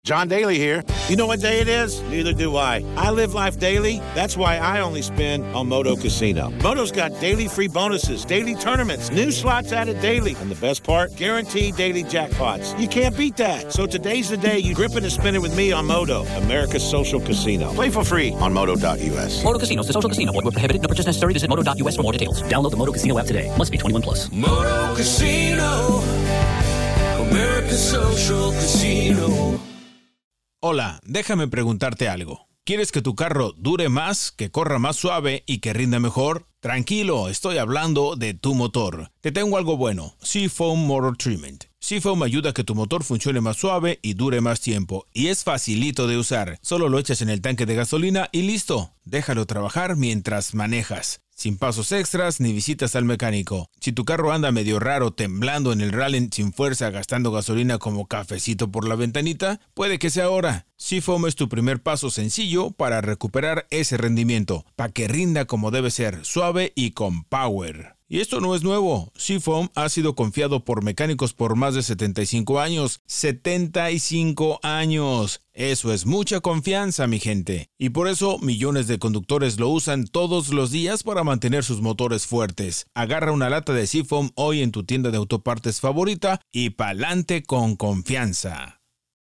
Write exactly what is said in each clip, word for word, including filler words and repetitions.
John Daly here. You know what day it is? Neither do I. I live life daily. That's why I only spin on Moto Casino. Moto's got daily free bonuses, daily tournaments, new slots added daily. And the best part? Guaranteed daily jackpots. You can't beat that. So today's the day you grip it and spin it with me on Moto, America's social casino. Play for free on moto dot u s. Moto Casino is a social casino. Void where prohibited. No purchase necessary. Visit moto dot u s for more details. Download the Moto Casino app today. Must be twenty-one plus. Moto Casino, America's social casino. Hola, déjame preguntarte algo. ¿Quieres que tu carro dure más, que corra más suave y que rinda mejor? Tranquilo, estoy hablando de tu motor. Te tengo algo bueno, Seafoam Motor Treatment. Seafoam ayuda a que tu motor funcione más suave y dure más tiempo. Y es facilito de usar. Solo lo echas en el tanque de gasolina y listo. Déjalo trabajar mientras manejas. Sin pasos extras ni visitas al mecánico. Si tu carro anda medio raro, temblando en el rally sin fuerza, gastando gasolina como cafecito por la ventanita, puede que sea ahora. Seafoam es tu primer paso sencillo para recuperar ese rendimiento, para que rinda como debe ser, suave y con power. Y esto no es nuevo. Seafoam ha sido confiado por mecánicos por más de setenta y cinco años. ¡setenta y cinco años! Eso es mucha confianza, mi gente. Y por eso millones de conductores lo usan todos los días para mantener sus motores fuertes. Agarra una lata de Seafoam hoy en tu tienda de autopartes favorita y pa'lante con confianza.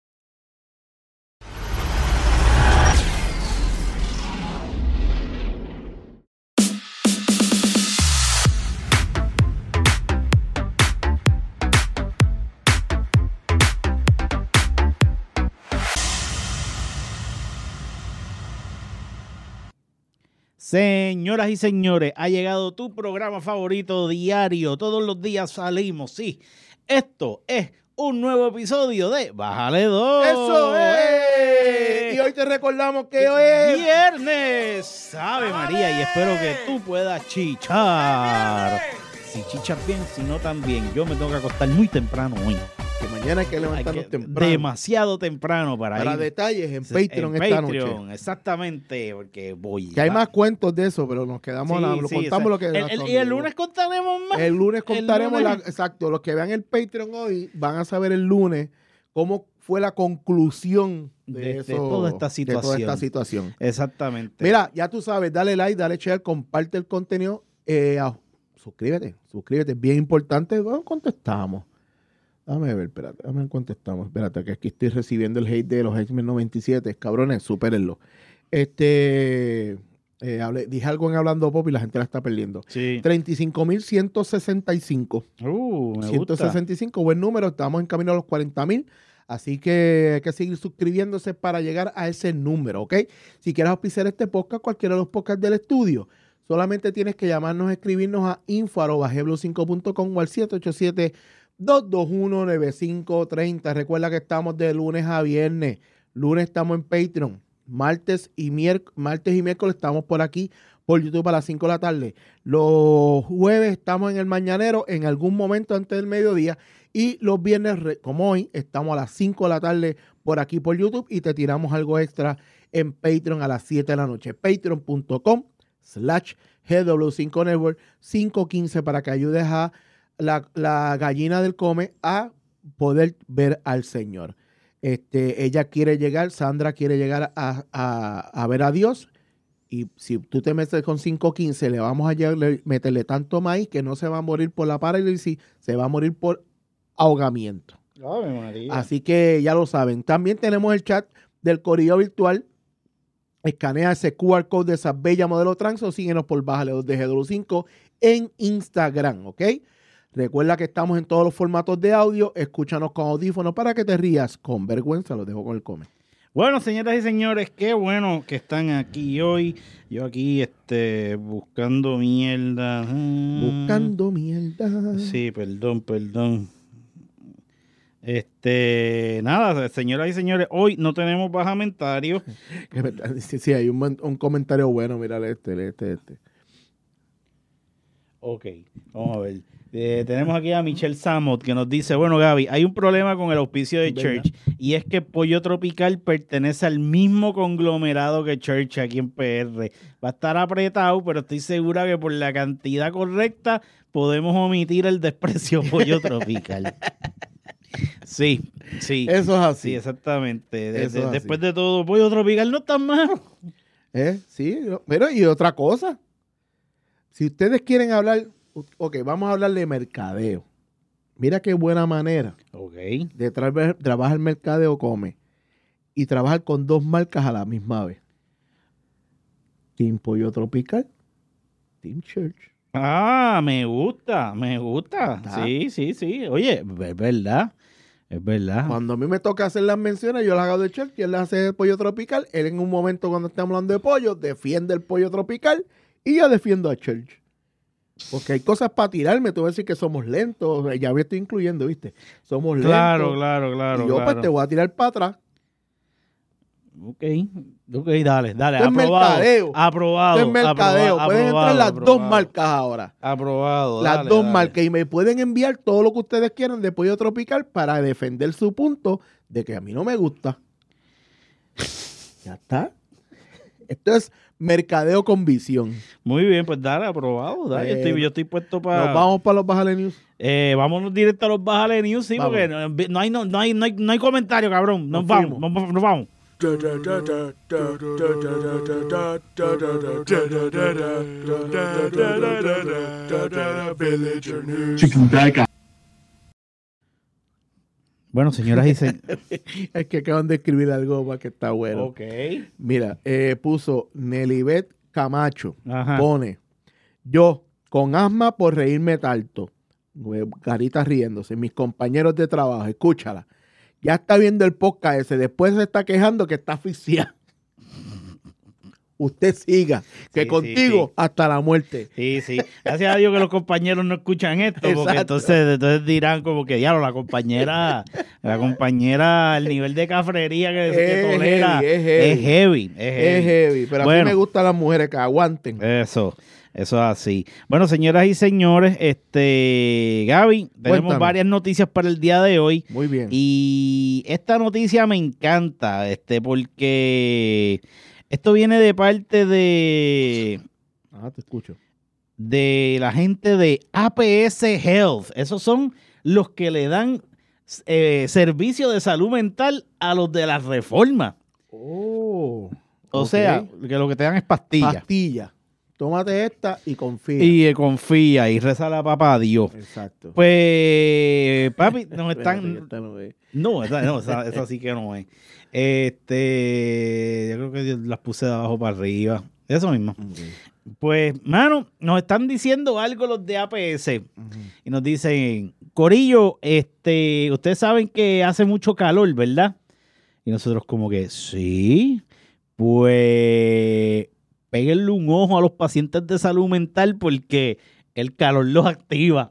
Señoras y señores, ha llegado tu programa favorito diario. Todos los días salimos, sí. Esto es un nuevo episodio de Bájale dos. ¡Eso es! Y hoy te recordamos que hoy es viernes. Sabe María, y espero que tú puedas chichar. Si chichas bien, si no también. Yo me tengo que acostar muy temprano hoy. Que mañana hay que levantarnos hay que, temprano. Demasiado temprano para, para ir. detalles en Patreon en esta Patreon, noche. Exactamente, porque voy. Que hay más cuentos de eso, pero nos quedamos, sí, la, lo sí, contamos lo que... El, el, y el lunes contaremos más. El lunes contaremos, el lunes. La, exacto, los que vean el Patreon hoy van a saber el lunes cómo fue la conclusión de, de, eso, de toda esta situación. De toda esta situación. Exactamente. Mira, ya tú sabes, dale like, dale share, comparte el contenido, eh, ah, suscríbete, suscríbete, bien importante. Bueno, contestamos. Déjame ver, espérate, déjame ver, contestamos. Espérate, que aquí estoy recibiendo el hate de los X-Men noventa y siete. Cabrones, supérenlo. Este, eh, hablé, dije algo en Hablando Pop y la gente la está perdiendo. Sí. treinta y cinco mil ciento sesenta y cinco. Uh, me ciento sesenta y cinco, buen número. Estamos en camino a los cuarenta mil. Así que hay que seguir suscribiéndose para llegar a ese número, ¿ok? Si quieres auspiciar este podcast, cualquiera de los podcasts del estudio, solamente tienes que llamarnos, escribirnos a info arroba g blue cinco punto com o al siete ocho siete, dos dos uno, nueve cinco tres cero. Recuerda que estamos de lunes a viernes. Lunes estamos en Patreon. Martes y, miérc- martes y miércoles estamos por aquí, por YouTube a las cinco de la tarde. Los jueves estamos en el Mañanero en algún momento antes del mediodía. Y los viernes, como hoy, estamos a las cinco de la tarde por aquí por YouTube y te tiramos algo extra en Patreon a las siete de la noche. Patreon punto com slash G W cinco Network cinco quince para que ayudes a La, la gallina del come a poder ver al Señor. Este, ella quiere llegar, Sandra quiere llegar a, a, a ver a Dios. Y si tú te metes con cinco quince, le vamos a llegar, meterle tanto maíz que no se va a morir por la parálisis, se va a morir por ahogamiento. Ave María. Así que ya lo saben. También tenemos el chat del Corillo Virtual. Escanea ese Q R code de esa bella modelo trans o síguenos por Bájale dos de G W cinco en Instagram, ¿ok? Recuerda que estamos en todos los formatos de audio. Escúchanos con audífonos para que te rías con vergüenza. Los dejo con el come. Bueno, señoras y señores, qué bueno que están aquí hoy. Yo aquí este, buscando mierda. Buscando mierda. Sí, perdón, perdón. Este, nada, señoras y señores, hoy no tenemos bajamentarios. Sí, sí, hay un, un comentario bueno. Mírale este, este, este. Ok, vamos a ver. Eh, tenemos aquí a Michelle Samot que nos dice, bueno Gaby, hay un problema con el auspicio de Church y es que Pollo Tropical pertenece al mismo conglomerado que Church aquí en P R. Va a estar apretado, pero estoy segura que por la cantidad correcta podemos omitir el desprecio Pollo Tropical. Sí, sí. Eso es así. Sí, exactamente. De- Eso de- es después así. de todo, pollo tropical no es tan malo. ¿Eh? Sí, pero y otra cosa. Si ustedes quieren hablar, ok, vamos a hablar de mercadeo. Mira qué buena manera Ok. de tra- trabajar mercadeo come y trabajar con dos marcas a la misma vez. Team Pollo Tropical, Team Church. Ah, me gusta, me gusta. ¿Está? Sí, sí, sí. Oye, es verdad. Es verdad. Cuando a mí me toca hacer las menciones, yo las hago de Church y él las hace de Pollo Tropical. Él en un momento cuando estamos hablando de pollo, defiende el Pollo Tropical y yo defiendo a Church. Porque hay cosas para tirarme. Tú vas a decir que somos lentos. Ya me estoy incluyendo, ¿viste? Somos lentos. Claro, claro, claro. y yo claro. pues te voy a tirar para atrás. Ok, ok, dale, dale. Esto es Aprobado. mercadeo. Aprobado. Esto es mercadeo. aprobado, Pueden entrar aprobado, las dos aprobado. marcas ahora. Aprobado. Las dale, dos dale. marcas. Y me pueden enviar todo lo que ustedes quieran de Pollo Tropical para defender su punto de que a mí no me gusta. Ya está. Esto es mercadeo con visión. Muy bien, pues dale, aprobado. Dale. Yo Eh, estoy, yo estoy puesto para. Nos vamos para los Bajale News. Eh, vámonos directo a los Bájale News, sí, Vamos. porque no, no hay, no, no hay, no hay, no hay comentario, cabrón. Nos, Nos vamos, fuimos. nos, nos vamos. Bueno, señoras y señores. Es que acaban de escribir algo más que está bueno. Ok. Mira, eh, puso Nelibet Camacho. Ajá. Pone, yo con asma por reírme tanto. Carita riéndose. Mis compañeros de trabajo, escúchala. Ya está viendo el podcast ese. Después se está quejando que está asfixiado. Usted siga. Que Sí, contigo sí, sí. hasta la muerte. Sí, sí. Gracias a Dios que los compañeros no escuchan esto, porque Exacto. entonces, entonces dirán como que ya la compañera, la compañera, el nivel de cafrería que, que Es tolera heavy, es heavy. es heavy. Es heavy. Es heavy. Pero a Bueno. mí me gustan las mujeres que aguanten. Eso, eso es así. Bueno, señoras y señores, este Gaby, tenemos Cuéntame. varias noticias para el día de hoy. Muy bien. Y esta noticia me encanta, este, porque esto viene de parte de, Ah, te escucho. de la gente de A P S Health. Esos son los que le dan eh, servicio de salud mental a los de la reforma. Oh. O Ok. sea, que lo que te dan es pastillas. Pastilla. Tómate esta y confía. Y eh, confía y reza la papá a Dios. Exacto. Pues, papi, nos Espérate, que están... esta no es. No, esa, no, esa, esa sí que no es. Este, yo creo que las puse de abajo para arriba. Eso mismo. Ok. Pues, mano, nos están diciendo algo los de A P S Ujú. y nos dicen, Corillo, este, ustedes saben que hace mucho calor, ¿verdad? Y nosotros como que, sí, pues, péguenle un ojo a los pacientes de salud mental porque el calor los activa.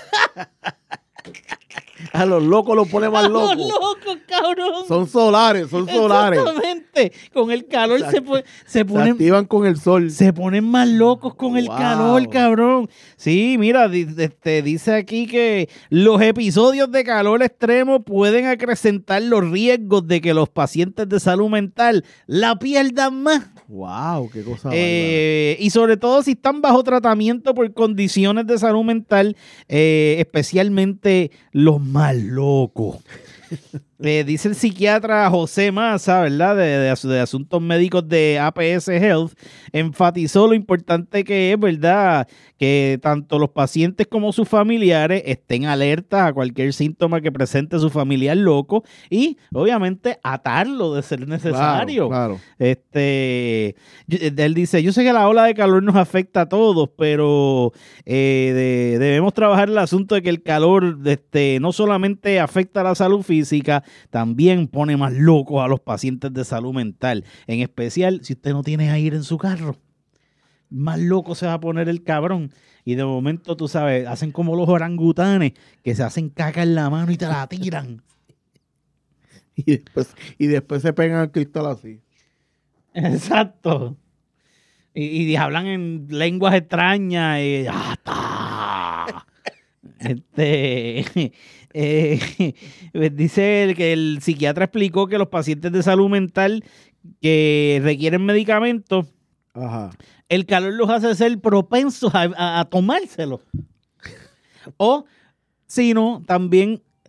A los locos los pone más ¡Los locos. locos, cabrón! Son solares, son solares. Exactamente. Con el calor se, Exacto. pone- se Se ponen activan con el sol. se ponen más locos con el Wow. calor, cabrón. Sí, mira, di- este, dice aquí que los episodios de calor extremo pueden acrecentar los riesgos de que los pacientes de salud mental la pierdan más. Wow, qué cosa Eh, y sobre todo si están bajo tratamiento por condiciones de salud mental, eh, especialmente los más locos. Eh, dice el psiquiatra José Maza, ¿verdad? De, de, de Asuntos Médicos de A P S Health, enfatizó lo importante que es, ¿verdad? Que tanto los pacientes como sus familiares estén alertas a cualquier síntoma que presente su familiar loco y, obviamente, atarlo de ser necesario. Claro, claro. Este, yo- él dice, yo sé que la ola de calor nos afecta a todos, pero eh, de- debemos trabajar el asunto de que el calor este, no solamente afecta a la salud física, también pone más locos a los pacientes de salud mental. En especial, si usted no tiene aire en su carro, más loco se va a poner el cabrón. Y de momento, tú sabes, hacen como los orangutanes, que se hacen caca en la mano y te la tiran. Y después, y después se pegan al cristal así. Exacto. Y, y hablan en lenguas extrañas. Y, ¡ah, está! Este, eh, dice el, que el psiquiatra explicó que los pacientes de salud mental que requieren medicamentos, Ajá. el calor los hace ser propensos a, a, a tomárselo. O, si no, también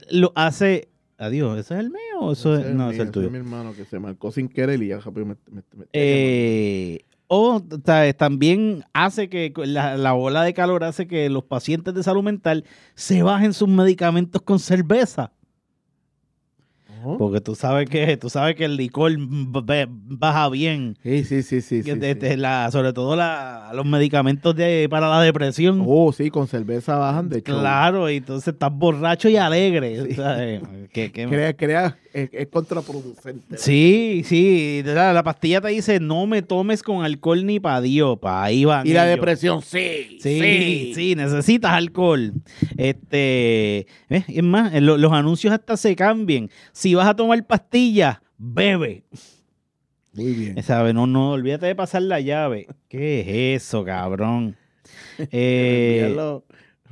lo hace... Adiós, ¿ese es el mío o eso es...? No, ese es el mío, tuyo. ese es mi hermano que se marcó sin querer y ya rápido me, me, me- Eh, o ¿sabes? También hace que la, la ola de calor hace que los pacientes de salud mental se bajen sus medicamentos con cerveza. Ajá. Porque tú sabes que tú sabes que el licor b- baja bien. Sí, sí, sí, sí. Que sí, de- sí. de la- sobre todo la- los medicamentos de, para la depresión. Oh, sí, con cerveza bajan de hecho. Claro, y entonces estás borracho y alegre. ¿Sabes? Que- que- Crea, crea, es, es contraproducente. Sí, sí. La, la pastilla te dice no me tomes con alcohol ni pa' Dios. Pa' ahí van Y la ellos. depresión, sí. Sí, sí, necesitas alcohol. Este, ¿eh? Es más, en lo- los anuncios hasta se cambian. Si vas a tomar pastillas, bebe. Muy bien. ¿Sabes? No, no, olvídate de pasar la llave. ¿Qué es eso, cabrón? Eh, Enviarlo-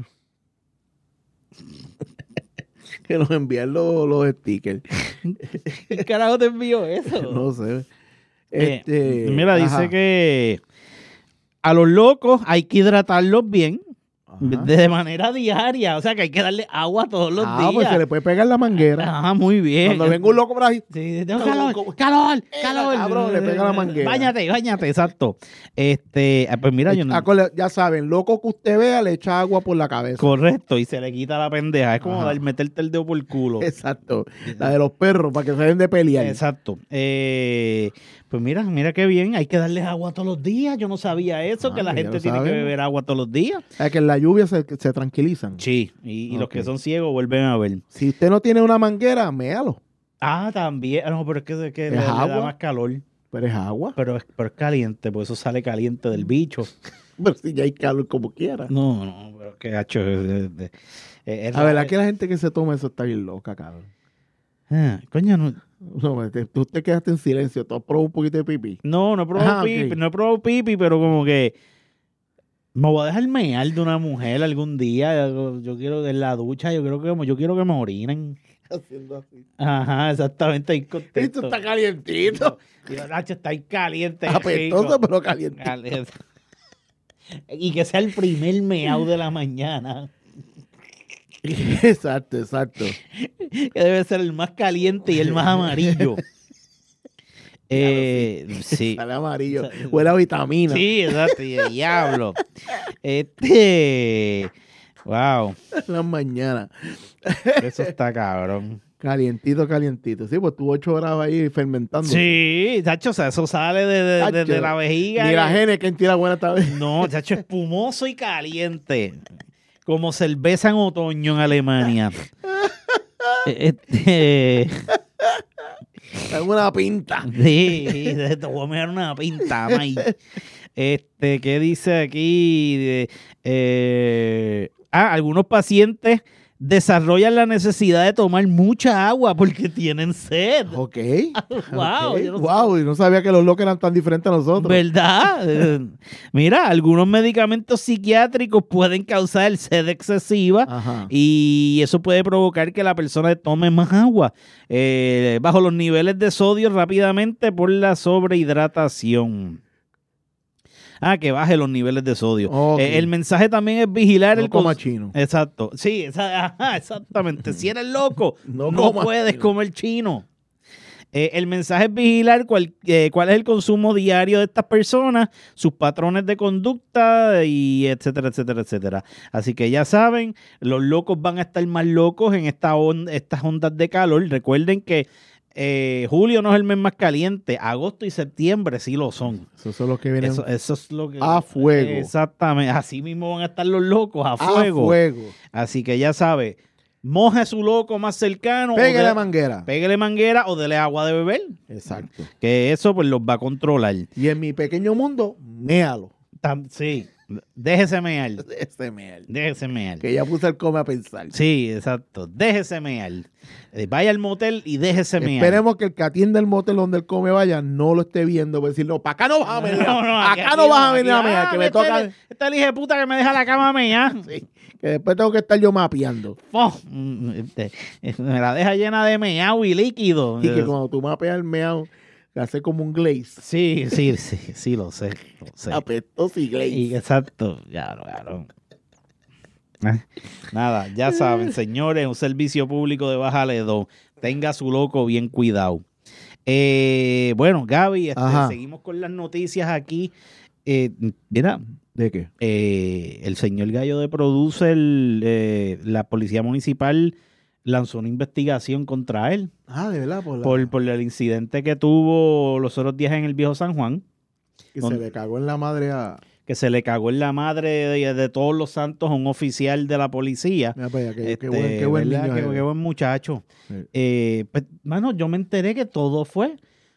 que nos envían los, los stickers. ¿Qué carajo te envió eso? No sé. Eh, Este, mira, ajá, dice que a los locos hay que hidratarlos bien ajá. de manera diaria. O sea, que hay que darle agua todos los Ah, días. pues se le puede pegar la manguera. Ah, muy bien. Cuando venga un loco por ahí, Sí, tengo Cabrón, calor, como- calor, Eh, calor. cabrón, le pega la manguera. Báñate, báñate, exacto. Este, ah, pues mira, yo no. Acuérdate, ya saben, loco que usted vea, le echa agua por la cabeza. Correcto, y se le quita la pendeja. Es como Ajá. dar, meterte el dedo por el culo. Exacto. La de los perros, para que se den de pelear. Exacto. Eh, pues mira, mira qué bien. Hay que darles agua todos los días. Yo no sabía eso, Ah, que la ya gente lo tiene que sabemos. beber agua todos los días. Es que en la lluvia se, se tranquilizan. Sí, y, y los Ok. que son ciegos vuelven a ver. Si usted no tiene una manguera, méalo. Ah, también. Ah, no, pero es que, es que le, ¿Es le da agua? más calor. Pero es agua. Pero es, pero es caliente, porque eso sale caliente del bicho. Pero si ya hay calor como quiera. No, no, pero que hacho. Es, es- es- es La la- verdad que la gente que se toma eso está bien loca, cabrón. Ah, coño, no, No, te- tú te quedaste en silencio. Tú has probado un poquito de pipí. no, no he probado Ah, ok. pipi, no he probado pipi, pero como que me voy a dejar mear de una mujer algún día. Yo, yo quiero en la ducha, yo quiero que yo quiero que me orinen. Haciendo así. Ajá, exactamente, ahí Esto contento. está calientito. Digo, Nacho, está ahí caliente. Apestoso, rico. pero calientito. Caliente. Y que sea el primer meao de la mañana. Exacto, exacto. Que debe ser el más caliente y el más amarillo. Eh, sí. Sale amarillo. Huele a vitamina. Sí, exacto, y de diablo. Este. Wow, En las mañanas. eso está cabrón. Calientito, calientito. Sí, pues tú ocho horas ahí fermentando. Sí, chacho, o sea, eso sale de, de- de- de la vejiga. Ni la gene que tira buena esta vez. No, chacho, espumoso y caliente. Como cerveza en otoño en Alemania. Este. Es una pinta. Sí, sí, te voy a mirar una pinta, May. Este, ¿qué dice aquí? De, eh, ah, algunos pacientes desarrollan la necesidad de tomar mucha agua porque tienen sed. Ok. Wow, ok. yo no Wow, y no sabía que los locos eran tan diferentes a nosotros. ¿Verdad? Eh, Mira, algunos medicamentos psiquiátricos pueden causar sed excesiva Ajá. y eso puede provocar que la persona tome más agua eh, bajo los niveles de sodio rápidamente por la sobrehidratación. Ah, que baje los niveles de sodio. Ok. Eh, el mensaje también es vigilar No el coma cons- chino. Exacto. Sí, esa- ajá, exactamente. Si eres loco, No no, comas puedes chino. comer chino. Eh, el mensaje es vigilar cuál, eh, cuál es el consumo diario de estas personas, sus patrones de conducta y etcétera, etcétera, etcétera. Así que ya saben, los locos van a estar más locos en esta on- estas ondas de calor. Recuerden que eh, julio no es el mes más caliente, agosto y septiembre sí lo son. Esos son los que vienen Eso, eso es lo que... a fuego. Exactamente, así mismo van a estar los locos, a a fuego. fuego. Así que ya sabe, moje su loco más cercano. o Pegue de- la manguera. Pégale manguera o dele agua de beber. Exacto. Que eso pues los va a controlar. Y en mi pequeño mundo, méalo. Tam- sí, déjese mear. Ese meal. Déjese mear. Que ya puse el come a pensar. Sí, exacto. Déjese mear. Eh, Vaya al motel y déjese mear. Esperemos que el que atiende el motel donde él come vaya no lo esté viendo. Para decir, no, para acá no vas a venir. aquí- acá aquí no vas a venir a aquí- mear, ah, que me este- toca. Este el hijo de puta que me deja la cama mea. Sí, que después tengo que estar yo mapeando. Oh, mm, este, me la deja llena de meao y líquido. Y que cuando tú mapeas el meao, hace como un glaze. Sí, sí, sí, sí, lo sé. Lo sé. Apestoso y glaze. Y exacto, ya, claro. Nada, ya saben, señores, un servicio público de Bájale dos. Tenga su loco bien cuidado. Eh, bueno, Gaby, este, seguimos con las noticias aquí. Eh, mira, ¿de qué? Eh, el señor Gallo de Producer, eh, la policía municipal lanzó una investigación contra él. Ah, de verdad, por, la... por, por el incidente que tuvo los otros días en el Viejo San Juan. Que donde, se le cagó en la madre a... Que se le cagó en la madre de, de todos los santos a un oficial de la policía. Mira, pues, qué, este, qué buen, qué buen niño. Qué, qué buen muchacho. Sí. Eh, pues, mano, yo me enteré que todo fue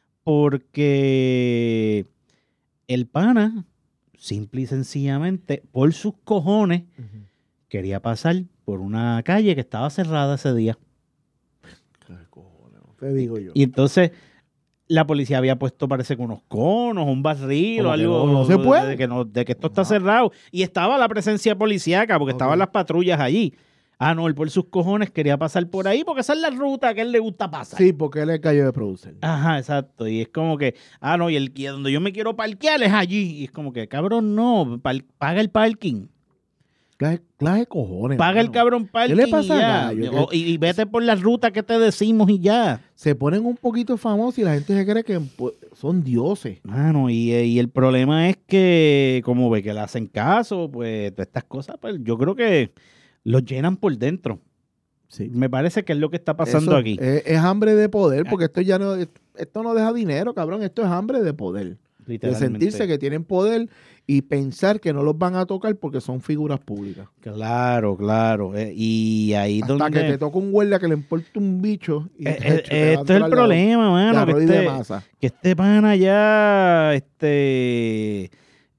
porque el pana, simple y sencillamente, por sus cojones, uh-huh. quería pasar por una calle que estaba cerrada ese día. ¿Qué cojones? Te digo yo. Y entonces la policía había puesto, parece que unos conos, un barril o algo. No, no se puede. De que, no, de que esto está no. cerrado. Y estaba la presencia policíaca porque okay. estaban las patrullas allí. Ah, no, él por sus cojones quería pasar por ahí porque esa es la ruta que a él le gusta pasar. Sí, porque él es Gallo de Producer. Ajá, exacto. Y es como que, ah, no, y, el, y donde yo me quiero parquear es allí. Y es como que, cabrón, no, pa, paga el parking. Clase, clase cojones. Paga hermano. el cabrón parking. ¿Qué le pasa y, ya. a Gallo? O, y, y vete por la ruta que te decimos y ya. Se ponen un poquito famosos y la gente se cree que pues, son dioses. Mano, y, y el problema es que, como ve que le hacen caso, pues, todas estas cosas, pues yo creo que los llenan por dentro. Sí. Me parece que es lo que está pasando Eso aquí. Es, es hambre de poder, porque esto ya no, esto no deja dinero, cabrón. Esto es hambre de poder. De sentirse que tienen poder y pensar que no los van a tocar porque son figuras públicas. Claro, claro. Eh, y ahí Hasta donde... que te toca un guardia que le importa un bicho. Y eh, eh, esto es el problema, mano. Que este, que este pana ya... este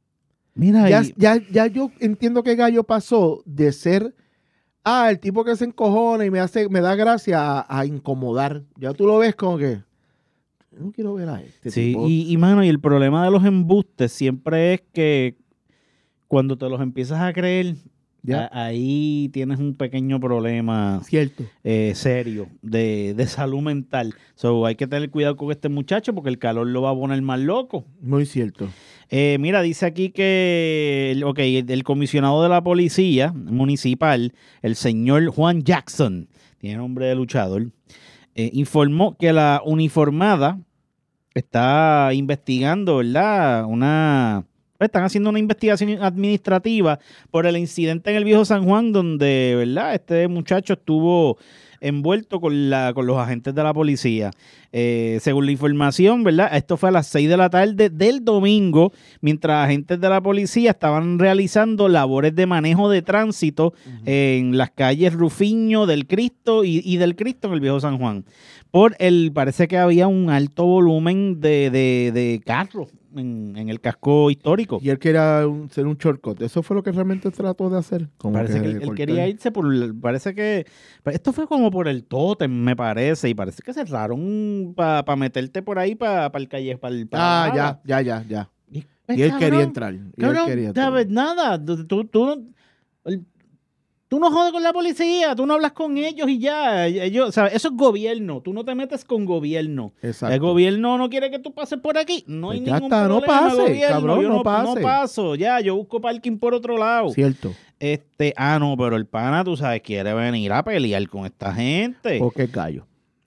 Mira ya, y... ya, ya yo entiendo que Gallo pasó de ser... Ah, el tipo que se encojona y me hace, me da gracia a, a incomodar. Ya tú lo ves como que... No quiero ver a este sí, tipo. y, y mano, y el problema de los embustes siempre es que cuando te los empiezas a creer, ¿ya? A, ahí tienes un pequeño problema cierto eh, serio de, de salud mental. So, hay que tener cuidado con este muchacho porque el calor lo va a poner más loco. Muy cierto. Eh, mira, dice aquí que okay, el, el comisionado de la policía municipal, el señor Juan Jackson, tiene nombre de luchador, eh, informó que la uniformada está investigando, ¿verdad? Una, están haciendo una investigación administrativa por el incidente en el Viejo San Juan donde, ¿verdad? Este muchacho estuvo envuelto con, la, con los agentes de la policía. Eh, según la información, ¿verdad? Esto fue a las seis de la tarde del domingo, mientras agentes de la policía estaban realizando labores de manejo de tránsito uh-huh. en las calles Rufiño, del Cristo y, y del Cristo en el Viejo San Juan. Por el, parece que había un alto volumen de, de, de carros en, en el casco histórico. Y él quería un, ser un shortcut. Eso fue lo que realmente trató de hacer. Como parece que, que él, él quería irse por, parece que, esto fue como por el tótem, me parece, y parece que cerraron para pa meterte por ahí para pa el calle, para el... Pa ah, ya, ya, ya, ya. Y, pues, y él quería entrar. Y cabrón, él quería entrar. ¿sabes? Nada, tú, tú, el, tú no jodes con la policía, tú no hablas con ellos y ya. Ellos, o sea, eso es gobierno, tú no te metes con gobierno. Exacto. El gobierno no quiere que tú pases por aquí, no pues hay ya ningún está, problema. No pase, gobierno. cabrón, yo no, no pase. No paso, ya, yo busco parking por otro lado. Cierto. Este, ah, no, pero el pana, tú sabes, quiere venir a pelear con esta gente. Porque es gallo.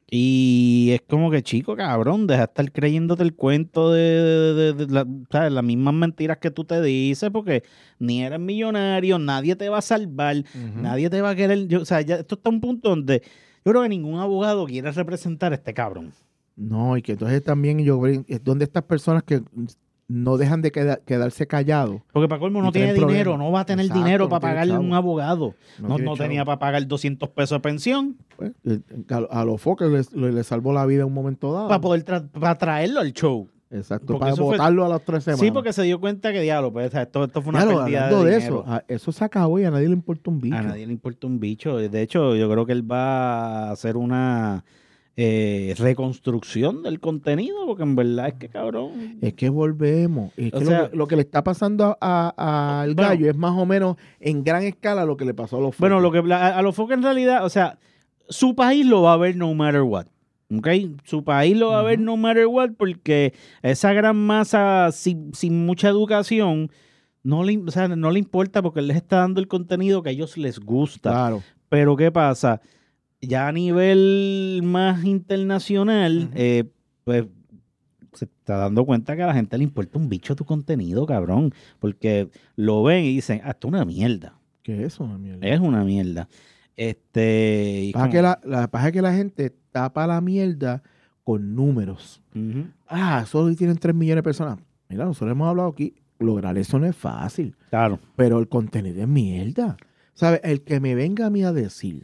Y es como que, chico, cabrón, deja de estar creyéndote el cuento de, de, de, de la, ¿sabes? Las mismas mentiras que tú te dices, porque ni eres millonario, nadie te va a salvar, uh-huh. nadie te va a querer. Yo, o sea, ya esto está a un punto donde yo creo que ningún abogado quiere representar a este cabrón. No, y que entonces también yo es donde estas personas que no dejan de queda, quedarse callados. Porque para colmo no tiene dinero, problema. no va a tener Exacto, dinero para no pagarle a un abogado. No, no, no tenía para pagar doscientos pesos de pensión. Pues, a, a los focos le, le salvó la vida en un momento dado. Para poder tra para traerlo al show. Exacto, porque para votarlo fue, a las tres semanas. Sí, porque se dio cuenta que diablo, pues, esto, esto fue una diablo, pérdida de, de eso, a, eso se acabó y a nadie le importa un bicho. A nadie le importa un bicho. De hecho, yo creo que él va a hacer una... Eh, reconstrucción del contenido, porque en verdad es que cabrón. Es que volvemos. Es que sea, lo, que, lo que le está pasando a, al bueno, gallo es más o menos en gran escala lo que le pasó a los Focos. Bueno, lo que a, a los Focos en realidad, o sea, su país lo va a ver no matter what. ¿Okay? Su país lo va uh-huh. a ver no matter what porque esa gran masa sin, sin mucha educación no le, o sea, no le importa porque él les está dando el contenido que a ellos les gusta. Claro. Pero ¿qué pasa? Ya a nivel más internacional, uh-huh. eh, pues se está dando cuenta que a la gente le importa un bicho tu contenido, cabrón. Porque lo ven y dicen, ah, esto es una mierda. ¿Qué es una mierda? Es una mierda. Este, y pasa como... que la, la pasa es que la gente tapa la mierda con números. Uh-huh. Ah, solo tienen tres millones de personas. Mira, nosotros hemos hablado aquí, lograr eso no es fácil. Claro. Pero el contenido es mierda. ¿Sabes? El que me venga a mí a decir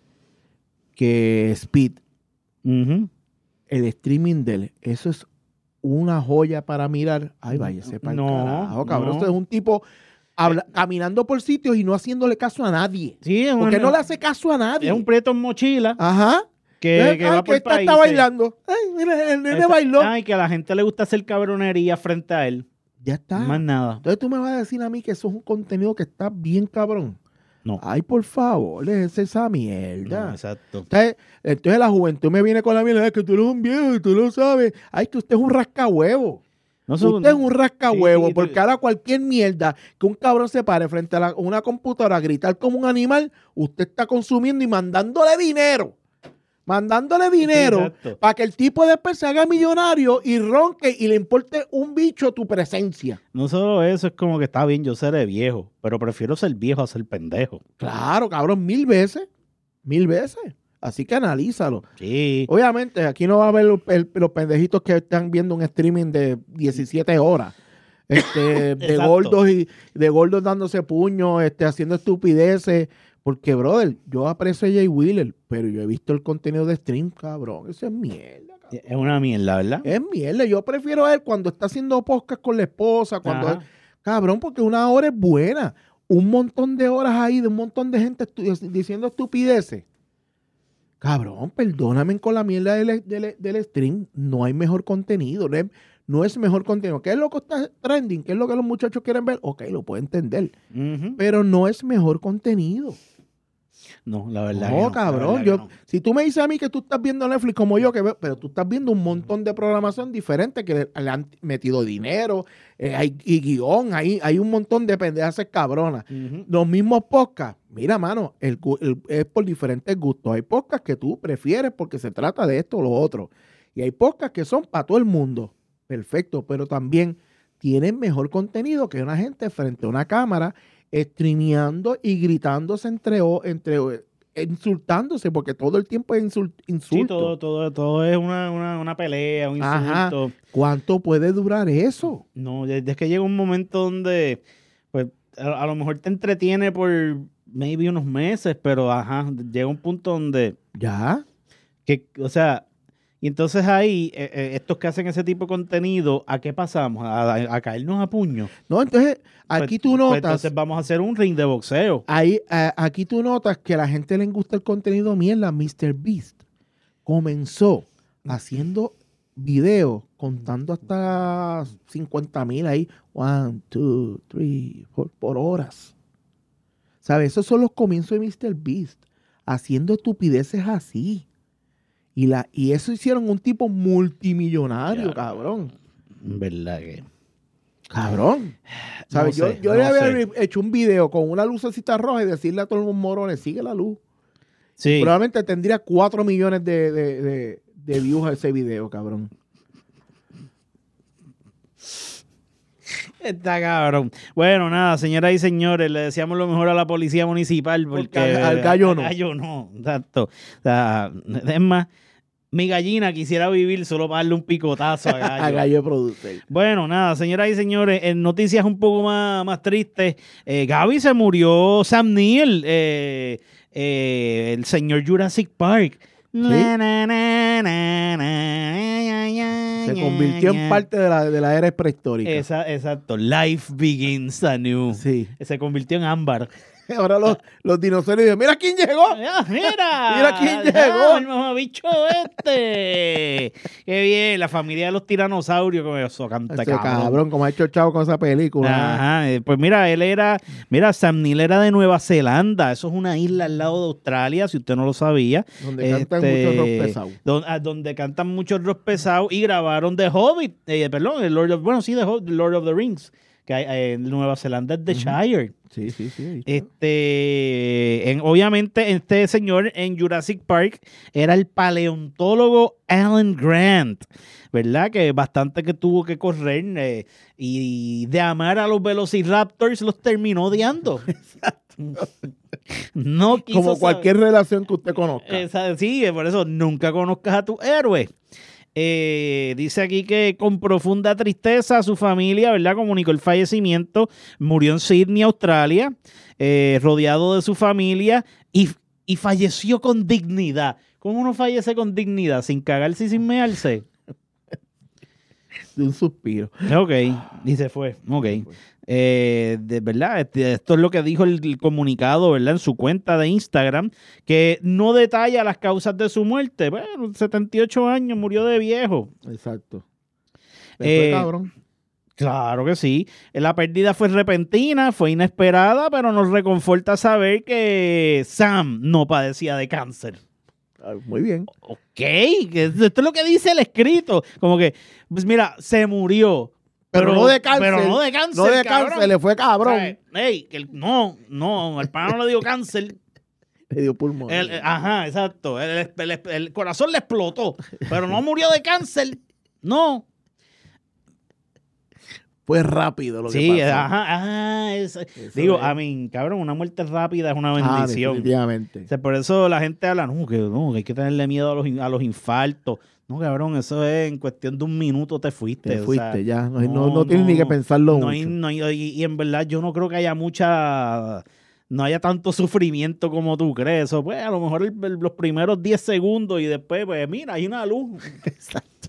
que Speed, uh-huh. el streaming de él, eso es una joya para mirar. Ay, váyase para no, el carajo, cabrón. No. Eso es un tipo habla, caminando por sitios y no haciéndole caso a nadie. Sí, es porque un, no le hace caso a nadie. Es un prieto en mochila. Ajá. Que, ¿Eh? que Ay, va que por esta países. está bailando. Ay, mira, el nene Esa, bailó. Ay, que a la gente le gusta hacer cabronería frente a él. Ya está. Más nada. Entonces tú me vas a decir a mí que eso es un contenido que está bien cabrón. No. Ay, por favor, es esa mierda. No, exacto. Entonces, entonces la juventud me viene con la mierda, es que tú eres un viejo y tú lo sabes. Ay, que usted es un rascahuevo. No son, usted es un rascahuevo, sí, porque tú, ahora cualquier mierda que un cabrón se pare frente a la, una computadora a gritar como un animal, usted está consumiendo y mandándole dinero. Mandándole dinero sí, para que el tipo después se haga millonario y ronque y le importe un bicho tu presencia. No solo eso, es como que está bien, yo seré viejo, pero prefiero ser viejo a ser pendejo. Claro, cabrón, mil veces. Mil veces. Así que analízalo. Sí. Obviamente, aquí no va a haber el, el, los pendejitos que están viendo un streaming de diecisiete horas. Este, de gordos y de gordos dándose puños, este, haciendo estupideces. Porque, brother, yo aprecio a Jay Wheeler, pero yo he visto el contenido de stream, cabrón. Eso es mierda, cabrón. Es una mierda, ¿verdad? Es mierda. Yo prefiero a él cuando está haciendo podcast con la esposa, cuando él, cabrón, porque una hora es buena. Un montón de horas ahí de un montón de gente estu- diciendo estupideces. Cabrón, perdóname con la mierda del, del, del stream. No hay mejor contenido. No es, no es mejor contenido. ¿Qué es lo que está trending? ¿Qué es lo que los muchachos quieren ver? Ok, lo puedo entender. Uh-huh. Pero no es mejor contenido. No, la verdad. No, que no, cabrón. la Yo, no. Si tú me dices a mí que tú estás viendo Netflix como yo, que veo, pero tú estás viendo un montón de programación diferente que le, le han metido dinero, eh, hay y guión, hay, hay un montón de pendejas cabronas. Uh-huh. Los mismos podcasts. Mira, mano, el, el, es por diferentes gustos. Hay podcasts que tú prefieres porque se trata de esto o lo otro. Y hay podcasts que son para todo el mundo. Perfecto, pero también tienen mejor contenido que una gente frente a una cámara streameando y gritándose entre, entre insultándose, porque todo el tiempo es insult, insulto. Sí, todo, todo, todo es una, una, una pelea, un insulto. Ajá. ¿Cuánto puede durar eso? No, es que llega un momento donde pues a, a lo mejor te entretiene por maybe unos meses, pero ajá, llega un punto donde ¿Ya? que, o sea, y entonces ahí, eh, eh, estos que hacen ese tipo de contenido, ¿a qué pasamos? A, a, a caernos a puños. No, entonces, aquí Pues- tú pues notas... entonces vamos a hacer un ring de boxeo. Ahí, a- aquí tú notas que a la gente le gusta el contenido mierda. mister Beast comenzó haciendo videos contando hasta cincuenta mil ahí. One, two, three, four, por horas. ¿Sabes? Esos son los comienzos de mister Beast. Haciendo estupideces así. Y, la, y eso hicieron un tipo multimillonario, Ya. cabrón. ¿Verdad que? Cabrón. ¿Sabes? No yo sé, yo no le había sé. hecho un video con una lucecita roja y decirle a todos los morones, sigue la luz. Sí. Probablemente tendría cuatro millones de, de, de, de views a ese video, cabrón. Está cabrón. Bueno, nada, señoras y señores, le deseamos lo mejor a la policía municipal porque, Porque al- al gallo no. Al gallo no, exacto. O sea, es más, mi gallina quisiera vivir solo para darle un picotazo a gallo. A Gallo Producer. Bueno, nada, señoras y señores, en noticias un poco más, más tristes, eh, Gaby se murió, Sam Neill, eh, eh, el señor Jurassic Park. Na, na, na, na, na, ya, Se ya, convirtió ya. en parte de la, de la era prehistórica. Esa, exacto, life begins anew. Sí. Se convirtió en ámbar. Ahora los, los dinosaurios dicen, mira quién llegó. Ah, mira, Mira quién ya, llegó. el mamabicho este. Qué bien, la familia de los tiranosaurios, como eso canta Ese cabrón. cabrón, como ha hecho chavo con esa película. Ajá, eh, pues mira, él era, mira, Sam Neill era de Nueva Zelanda, eso es una isla al lado de Australia, si usted no lo sabía. Donde cantan Este, muchos rock pesados. don- a donde cantan muchos rock pesados y grabaron The Hobbit, eh, perdón, el Lord of, bueno, sí, The, Hobbit, The Lord of the Rings. que hay, eh, Nueva Zelanda es de Shire. Sí, sí, sí. ahí está. Este, en, obviamente, este señor en Jurassic Park era el paleontólogo Alan Grant, ¿verdad? Que bastante que tuvo que correr eh, y de amar a los Velociraptors los terminó odiando. No quiso Como cualquier saber. relación que usted conozca. Esa- sí, por eso nunca conozcas a tu héroe. Eh, dice aquí que con profunda tristeza su familia, ¿verdad? Comunicó el fallecimiento. Murió en Sydney, Australia, eh, rodeado de su familia y, y falleció con dignidad. ¿Cómo uno fallece con dignidad? Sin cagarse y sin mearse. De un suspiro. Ok, y se fue. Ok. Eh, de verdad, este, esto es lo que dijo el, el comunicado, ¿verdad? En su cuenta de Instagram, que no detalla las causas de su muerte. Bueno, setenta y ocho años, murió de viejo. Exacto. Le Eh, fue cabrón. Claro que sí. La pérdida fue repentina, fue inesperada, pero nos reconforta saber que Sam no padecía de cáncer. Ah, Muy bien. Ok, que esto es lo que dice el escrito. Como que, pues mira, se murió. Pero, no de cáncer. Pero no de cáncer. No de cabrón. cáncer, le fue cabrón. O sea, ey, que el- no, no, al pana no le dio cáncer. Le dio pulmón. El- el- ajá, exacto. El, el- el- el corazón le explotó, pero no murió de cáncer. No. Fue rápido lo que Sí, pasó. ajá, ajá. es- Eso digo, es. a mí, cabrón, una muerte rápida es una Ah, bendición. definitivamente. O sea, por eso la gente habla, no, que, no, que hay que tenerle miedo a los, in- a los infartos. No, cabrón, eso es en cuestión de un minuto te fuiste. Te o fuiste sea, ya. No, no, no tienes ni que pensarlo no mucho. hay- no hay- y, y en verdad yo no creo que haya mucha, no haya tanto sufrimiento como tú crees. Eso, pues, a lo mejor el- el- los primeros diez segundos y después, pues, mira, hay una luz. Exacto.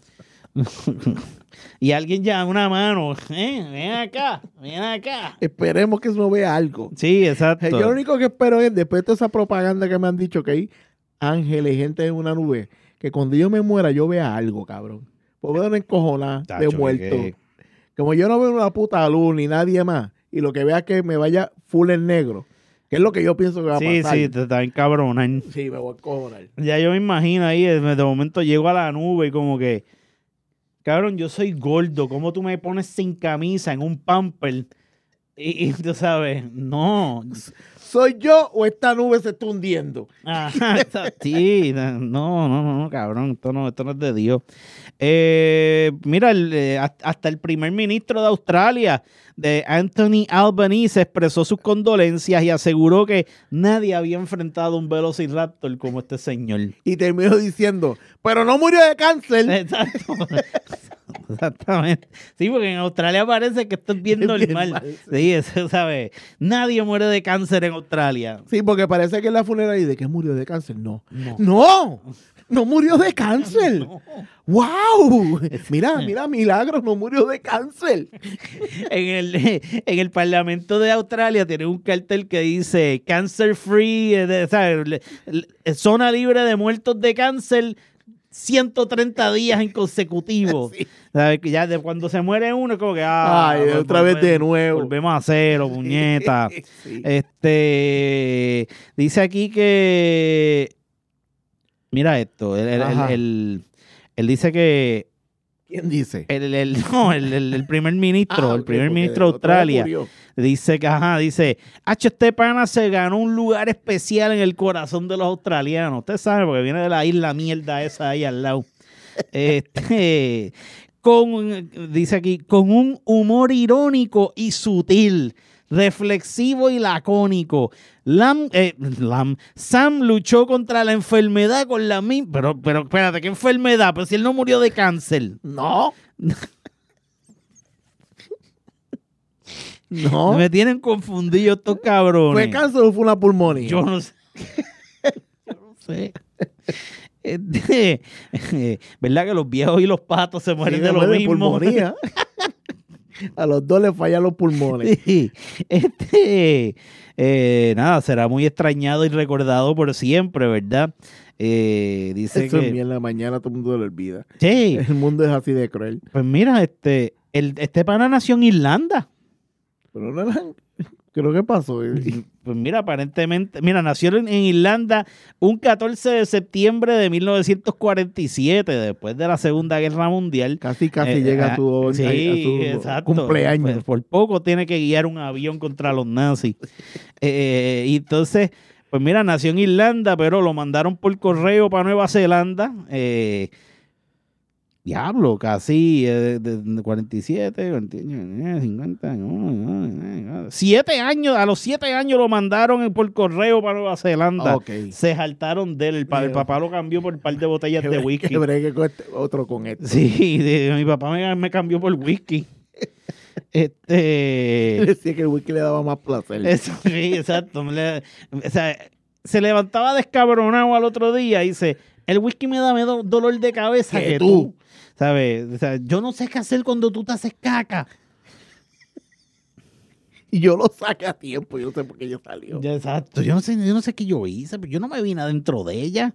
Y alguien llama una mano, eh, ven acá, ven acá. Esperemos que eso vea algo. Sí, exacto. Yo lo único que espero es, después de toda esa propaganda que me han dicho que hay ángeles y gente en una nube, que cuando yo me muera yo vea algo, cabrón. Pues veo una encojonada de Tacho, muerto. que- Como yo no veo una puta luz ni nadie más, y lo que vea es que me vaya full en negro, que es lo que yo pienso que va a Sí, pasar. sí, te está bien cabrón. Sí, me voy a encojonar. Ya yo me imagino ahí, de de momento llego a la nube y como que, cabrón, yo soy gordo, ¿cómo tú me pones sin camisa en un pamper? Y, y tú sabes, no. ¿Soy yo o esta nube se está hundiendo? Ajá, está- sí, no, no, no, no, cabrón, esto no, esto no es de Dios. Eh, mira, el, eh, hasta el primer ministro de Australia, de Anthony Albanese, expresó sus condolencias y aseguró que nadie había enfrentado un Velociraptor como este señor. Y terminó diciendo, pero no murió de cáncer. Exacto. Exactamente. Sí, porque en Australia parece que esto es bien Es bien normal. mal, Sí, eso, ¿sabes? Nadie muere de cáncer en Australia. Sí, porque parece que en la funeraria, ¿de qué murió de cáncer? No. No. ¡No! ¡No murió de cáncer! No. ¡Wow! Mira, mira, milagros, no murió de cáncer. En el, en el Parlamento de Australia tiene un cartel que dice Cancer Free, eh, de- ¿sabes? Le- le- zona libre de muertos de cáncer, ciento treinta días en consecutivo. Sí. ¿Sabes? Que ya de cuando se muere uno, es como que. Ah, Ay, vol- otra vez volve- de nuevo. Volvemos a cero, puñeta. Sí. Este. Dice aquí que. Mira esto. Él, él- Ajá. él- él- él dice que. ¿Quién dice? El, el- no, el, el- el primer ministro, Ah, el ok, primer porque ministro de otra vez Australia, murió. dice que, ajá, dice, H, este pana se ganó un lugar especial en el corazón de los australianos. Usted sabe, porque viene de la isla mierda esa ahí al lado. Este, con, dice aquí, con un humor irónico y sutil, reflexivo y lacónico. Lam, eh, Lam- Sam luchó contra la enfermedad con la misma... Pero, pero espérate, ¿qué enfermedad? Pues si él no murió de cáncer. No. No. Me tienen confundido estos cabrones. ¿Fue cáncer o fue una pulmonía? Yo no sé. Yo no sé. Este, ¿verdad que los viejos y los patos se mueren Sí, de se lo muere de mismo? pulmonía. A los dos les fallan los pulmones. Sí. Este, eh, nada, será muy extrañado y recordado por siempre, ¿verdad? Eh, dice Eso que... es bien, en la mañana todo el mundo lo olvida. Sí, El mundo es así de cruel. pues mira, este, el, este pana nació en Irlanda. Pero no eran Creo que pasó. Pues mira, aparentemente, mira, nació en, en Irlanda un catorce de septiembre de mil novecientos cuarenta y siete, después de la Segunda Guerra Mundial. Casi, casi Eh, llega ah, a tu, sí, a tu exacto. cumpleaños. Pues, por poco tiene que guiar un avión contra los nazis. eh, y entonces, pues mira, nació en Irlanda, pero lo mandaron por correo para Nueva Zelanda. Eh, Diablo, casi eh, de, de cuarenta y siete, cincuenta, siete años, a los siete años lo mandaron por correo para Nueva Zelanda. Okay. Se jaltaron de él, el, pa- el papá lo cambió por un par de botellas de whisky. Que bregue con este- otro con esto. Sí, de- mi papá me, me cambió por whisky. este Decía que el whisky le daba más placer. Eso, sí, exacto. Me le- o sea, se levantaba descabronado al otro día y dice, el whisky me da menos dolor de cabeza Que que tú. tú. ¿Sabes? O sea, yo no sé qué hacer cuando tú te haces caca. Y yo lo saqué a tiempo, yo no sé por qué yo salió. Ya, exacto. Yo no sé, yo no sé qué yo hice, pero yo no me vine adentro de ella.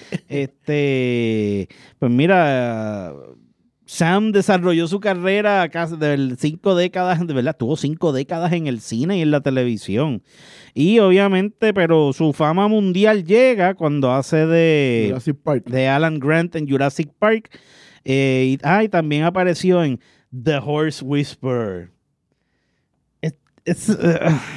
este, pues mira, Sam desarrolló su carrera casi de cinco décadas, de verdad, tuvo cinco décadas en el cine y en la televisión. Y obviamente, pero su fama mundial llega cuando hace de, Jurassic Park. de Alan Grant en Jurassic Park. Eh, y, ah, y también apareció en The Horse Whisperer. Es, es, uh,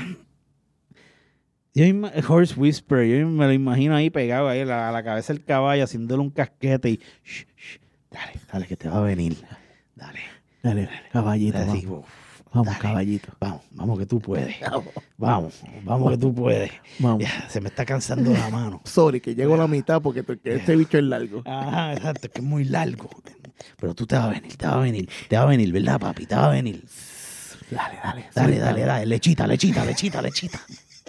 yo ima- Horse Whisperer, yo me lo imagino ahí pegado ahí a la, a la cabeza del caballo, haciéndole un casquete y shh, shh, dale, dale, que te va a venir. Dale, Dale, caballito. dale, Vamos, sí, uf, vamos dale, caballito. Vamos, vamos que tú puedes. Vamos, vamos que tú puedes. Vamos. Ya, se me está cansando la mano. Sorry, que llego a la mitad porque te- que este bicho es largo. Ajá, exacto, es que es muy largo. Pero tú te vas a venir, te vas a venir, te va a venir, ¿verdad, papi? Te va a venir. Dale, dale. Dale, dale, dale, lechita, lechita, lechita, lechita.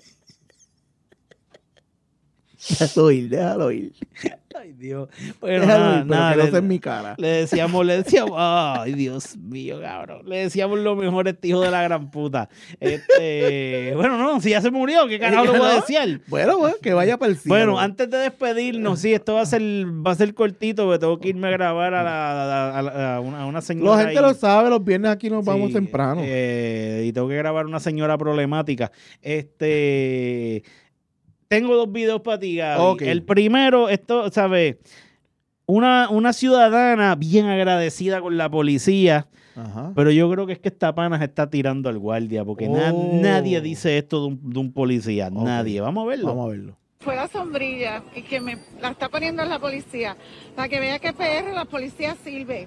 Déjalo ir, déjalo ir. Ay, Dios. Bueno, Déjalo nada, ir, pero nada, que no le, sea en mi cara. le decíamos, le decíamos, ay, Dios mío, cabrón. Le decíamos lo mejor a este hijo de la gran puta. Este, bueno, no, si ya se murió, ¿qué carajo le voy a decir? Bueno, bueno, que vaya para el cielo. Bueno, antes de despedirnos, sí, esto va a ser, va a ser cortito, porque tengo que irme a grabar a, la, a, a la- a una, a una señora. La gente ahí. lo sabe, los viernes aquí nos vamos Sí, temprano. eh, y tengo que grabar una señora problemática. Este, tengo dos videos para ti, Gaby. Ok. El primero, esto, ¿sabes? Una, una ciudadana bien agradecida con la policía, Ajá. pero yo creo que es que esta pana se está tirando al guardia, porque na- Oh. nadie dice esto de un, de un policía. Ok. Nadie. Vamos a verlo. Vamos a verlo. Fue la sombrilla y que me la está poniendo la policía. Para que vea que P R la policía sirve.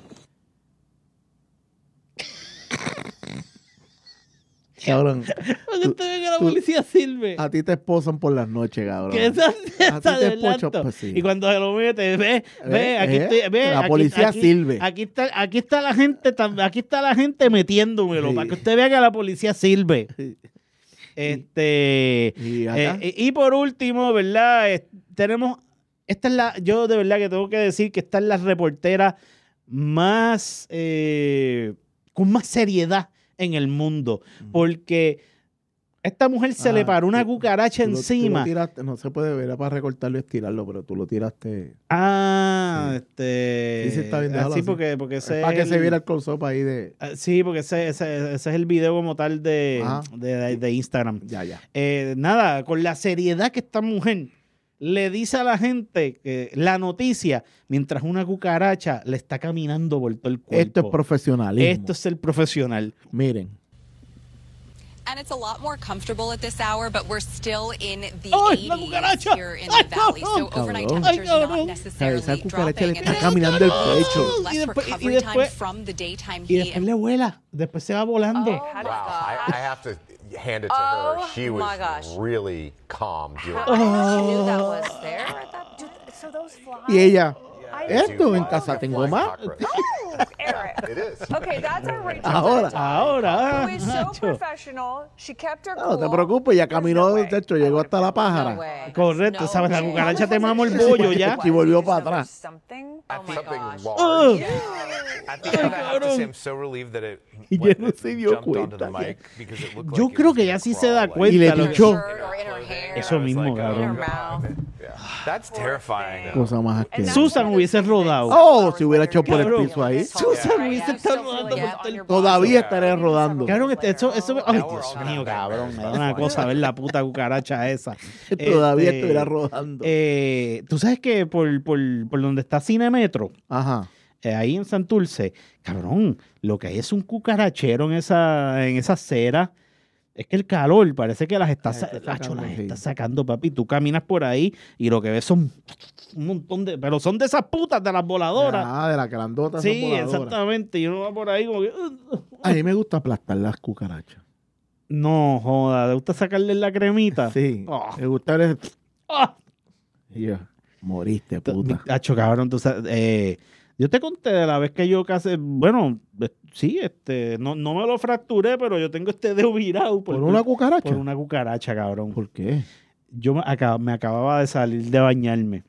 Cabrón, Para que tú- usted vea que la tú- policía sirve. a ti te esposan por las noches, cabrón. Que esa, A ti esa te de espocho, verdad. pues sí. Y cuando se lo mete, ve, ve, Eh, aquí eh, estoy, ve, la aquí- policía aquí- sirve. Aquí está, aquí está la gente, tam- aquí está la gente metiéndomelo, Sí. para que usted vea que la policía sirve. Sí. Este, Y acá, eh, y por último, ¿verdad? Eh, tenemos, esta es la, yo de verdad que tengo que decir que esta es la reportera más, eh, con más seriedad en el mundo, porque esta mujer se Ah, le paró una tú- cucaracha tú lo- tú lo encima. tiraste, no se puede ver, era para recortarlo y estirarlo, pero tú lo tiraste. Ah, Sí. este. Sí, sí, está bien, déjalo así así. porque, porque ese para que es se el- viera el close-up ahí de. ah, sí, porque ese, ese, ese es el video como tal de, Ajá. de, de- de Instagram. Ya, ya. Eh, nada, con la seriedad que esta mujer le dice a la gente que la noticia, mientras una cucaracha le está caminando por todo el cuerpo. Esto es profesionalismo. Esto es el profesional. Miren. And it's a lot more comfortable at this hour, but we're still in the ¡Ay, la eighties cucaracha! here in ¡Ay, the valley. So cabrón! overnight Cabrón. temperatures ¡Ay, not cabrón! necessarily Esa cucaracha dropping. le And está then caminando el pecho. less Y después- y recovery después- time from the daytime Y heat. después le vuela. Después se va volando. Wow, I, I have to hand it to Oh, her. She was my gosh. really calm doing I it. knew that was there. That- do- so those flies. Y ella, I esto en Flying- casa tengo flying más. cockroach. Oh, Eric. It is. Okay, that's our Rachel. Ahora. Ahora. Who is so Nacho. professional. She kept her No, cool. te preocupes, ya There's caminó, no way de hecho, I llegó would've hasta la been- pájara. No way. Correcto, No ¿sabes? La way. cucaracha te mamó el bollo ya. Y volvió para atrás. Something. I Oh my think something gosh. large. At the end, I have to say I'm so relieved that it, Y went- ya no se dio jumped onto the cuenta. mic because it looked Yo like it creo was que gonna ya sí se da crawl, cuenta. Y le lo que- pichó. Shirt or in her hair. Eso I was mismo, like, oh, cabrón. In her mouth. That's terrifying. Cosa más asquerosa. Susan hubiese rodado. Oh, si hubiera hecho por el Cabrón. piso ahí. Susan hubiese estado rodando por todo el Todavía estaría rodando. Cabrón, este- eso, eso, ay, Dios mío, cabrón, me da una cosa ver la puta cucaracha esa. Todavía Este, estuviera rodando. Eh, Tú sabes que por, por, por donde está Cinemetro, Ajá. eh, ahí en Santurce, cabrón, lo que hay es un cucarachero en esa, en esa acera. Es que el calor parece que las está, sa- Las está Acho, sacando, las sí. está sacando, papi. Tú caminas por ahí y lo que ves son un montón de... Pero son de esas putas, de las voladoras. Ah, de la grandota. esas Sí, voladoras. exactamente. Y uno va por ahí como que... uh, uh. A mí me gusta aplastar las cucarachas. No, joda. ¿Te gusta sacarle la cremita? Sí. Oh. Me gusta el... Ah. Y yo, moriste, Tu- puta. Acho, cabrón, tú sabes, eh, yo te conté de la vez que yo casi, bueno, eh, sí, este, no, no me lo fracturé, pero yo tengo este dedo virado. ¿Por una cucaracha? Por una cucaracha, cabrón. ¿Por qué? Yo me, acab- me acababa de salir de bañarme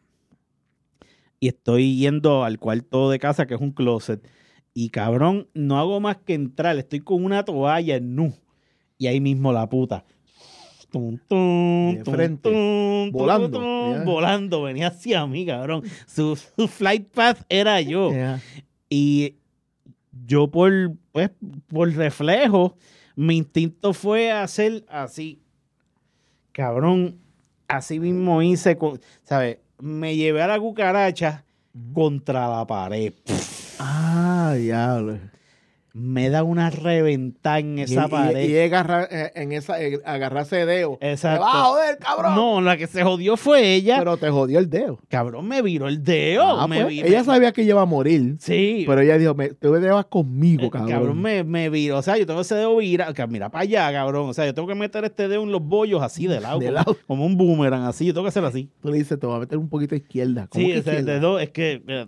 y estoy yendo al cuarto de casa, que es un closet, y cabrón, no hago más que entrar, estoy con una toalla en nu, y ahí mismo la puta. Tum, tum, De tum, frente, tum, tum, volando, tum, ya. volando, venía hacia mí, cabrón. Su, su flight path era yo. Yeah. Y yo por, pues, por reflejo, mi instinto fue hacer así. Cabrón, así mismo hice, con- ¿sabes? Me llevé a la cucaracha contra la pared. Ah, diablo. Me da una reventada en esa y, pared. Y, y agarra, eh, en esa, eh, agarrarse de dedo. Exacto. ¡Te va a joder, cabrón! No, la que se jodió fue ella. Pero te jodió el dedo. Cabrón, me viró el dedo. Ah, me pues, vi- ella me- sabía que ella iba a morir. Sí. Pero ella dijo, me, te llevas conmigo, Eh, cabrón. Cabrón, me, me viró. O sea, yo tengo ese dedo virado. Que mira para allá, cabrón. O sea, yo tengo que meter este dedo en los bollos así de lado. De como, lado. como un boomerang, así. Yo tengo que hacer así. Tú le dices, te voy a meter un poquito a izquierda. ¿Cómo Sí, que ese izquierda? dedo es que... mira.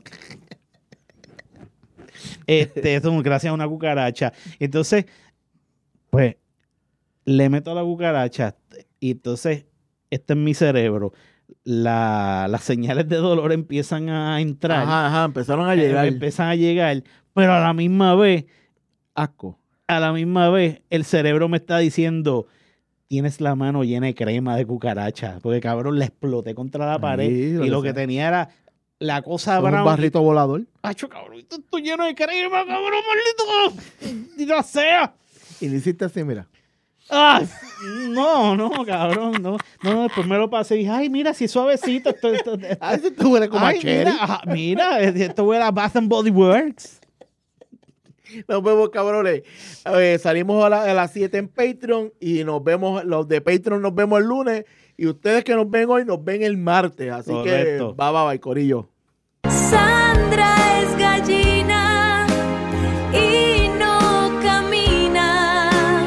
Este, esto es gracias a una cucaracha. Entonces, pues, le meto a la cucaracha y entonces, este es mi cerebro. La- las señales de dolor empiezan a entrar. Ajá, ajá, empezaron a eh, llegar. Empiezan a llegar. Pero a la misma vez, Asco. a la misma vez, el cerebro me está diciendo, tienes la mano llena de crema de cucaracha. Porque, cabrón, le exploté contra la pared. Ahí, lo y que lo que sea. tenía era la cosa Son un brown. barrito volador. Pacho, cabrón, esto estoy lleno de crema, cabrón, maldito. ¡Maldita sea! Y le hiciste así, mira. ¡Ay! No, no, cabrón, no. No, después me lo pasé y dije, ay, mira, si es suavecito. Esto, esto, esto. Ay, si tú huele como a Ay, cherry. mira, ajá, mira, esto huele a Bath and Body Works. Nos vemos, cabrones. Eh, salimos a, la- a las siete en Patreon y nos vemos, los de Patreon nos vemos el lunes y ustedes que nos ven hoy nos ven el martes. Así Correcto. que, bye, bye, bye, corillo. Sandra es gallina y no camina,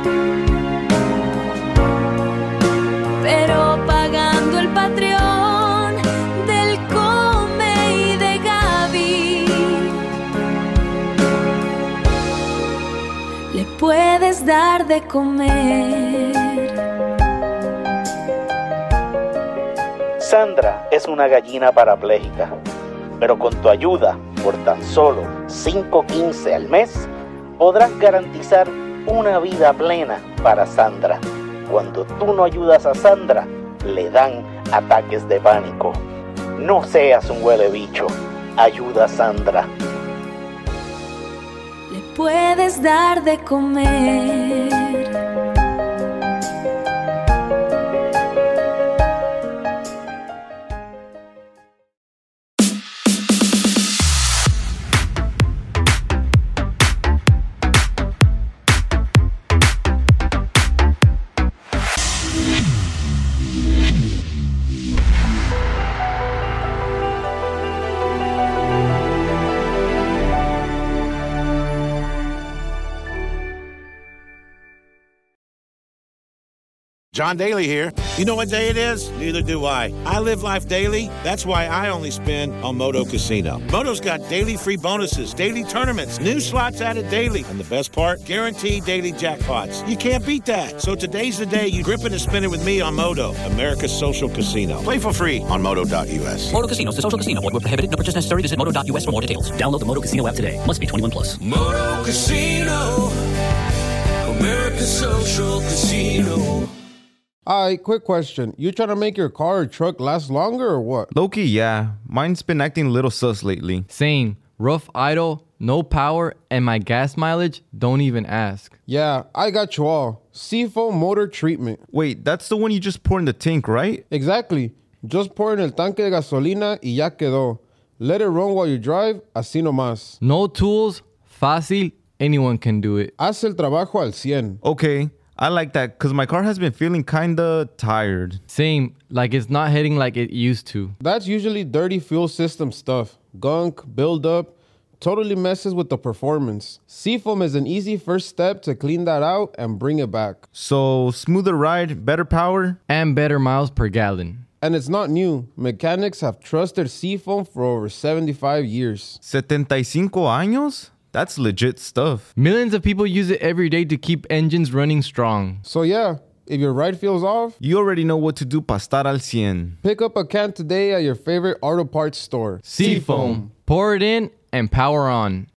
pero pagando el Patreon del Come y de Gaby, le puedes dar de comer. Sandra es una gallina parapléjica, pero con tu ayuda, por tan solo cinco quince al mes, podrás garantizar una vida plena para Sandra. Cuando tú no ayudas a Sandra, le dan ataques de pánico. No seas un huele bicho, ayuda a Sandra. Le puedes dar de comer. John Daly here. You know what day it is? Neither do I. I live life daily. That's why I only spin on Moto Casino. Moto's got daily free bonuses, daily tournaments, new slots added daily. And the best part? Guaranteed daily jackpots. You can't beat that. So today's the day you grip it and spin it with me on Moto, America's social casino. Play for free on moto dot u s. Moto Casino, the social casino. Void where prohibited. No purchase necessary. Visit moto dot u s for more details. Download the Moto Casino app today. Must be twenty-one plus. Moto Casino, America's social casino. Alright, quick question. You trying to make your car or truck last longer or what? Low-key, yeah. Mine's been acting a little sus lately. Same. Rough idle, no power, and my gas mileage, don't even ask. Yeah, I got you all. Seafoam motor treatment. Wait, that's the one you just pour in the tank, right? Exactly. Just pour in el tanque de gasolina y ya quedó. Let it run while you drive, así nomás. No tools, fácil, anyone can do it. Haz el trabajo al cien. Okay, I like that because my car has been feeling kinda tired. Same, like it's not hitting like it used to. That's usually dirty fuel system stuff. Gunk, buildup, totally messes with the performance. Seafoam is an easy first step to clean that out and bring it back. So, smoother ride, better power? And better miles per gallon. And it's not new. Mechanics have trusted Seafoam for over seventy-five years. setenta y cinco años? That's legit stuff. Millions of people use it every day to keep engines running strong. So yeah, if your ride feels off, you already know what to do para estar al cien. Pick up a can today at your favorite auto parts store. Seafoam. Pour it in and power on.